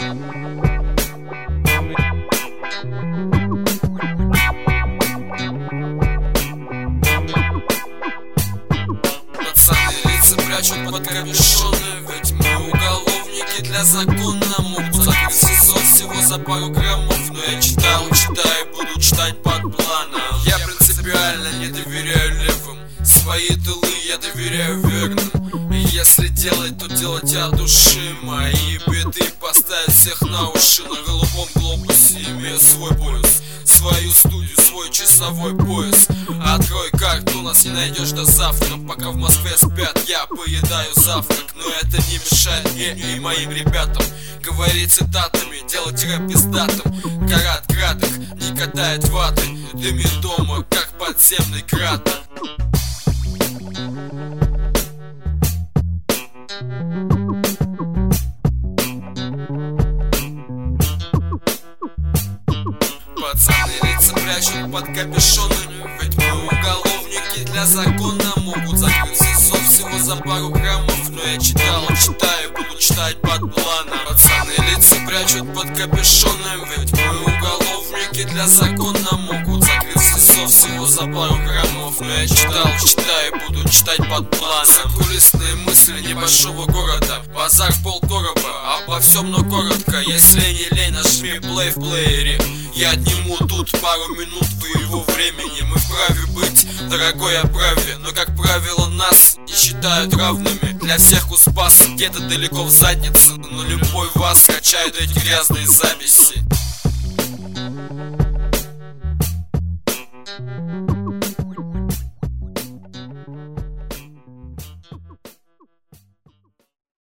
Пацаны лица прячут под капюшоны, ведь мы уголовники, для закона могут закрыть СИЗО всего за пару граммов. Но я читаю и буду читать под планом. Я принципиально не доверяю левым, свои тылы я доверяю верным. И если делать, то делать от души. Мои биты поставят всех на уши. На голубом глобусе имею свой полюс, свою студию, свой часовой пояс. Открой карту, нас не найдешь до завтра. Пока в Москве спят, я поедаю завтрак. Но это не мешает мне и моим ребятам говорить цитатами, делать рэп пиздатым. Карат краток, не катает ваты, дымит дома, как подземный кратер. Пацаны лица прячут под капюшонами, ведь мы уголовники, для закона могут закрыть СИЗО всего за пару граммов. Но я читаю и буду читать под планом. Пацаны лица прячут под капюшонами, ведь мы уголовники, для закона могут закрыть СИЗО всего за пару граммов. Но я читаю и буду читать под планом. Закулисные мысли небольшого города, базар полкороба, обо всем, но коротко. Если не лень, нажми плей в плеере. Я отниму тут пару минут твоего времени. Мы вправе быть в дорогой оправе, но как правило нас не считают равными. Для всех у спаса где-то далеко в заднице, но любой вас скачают эти грязные записи.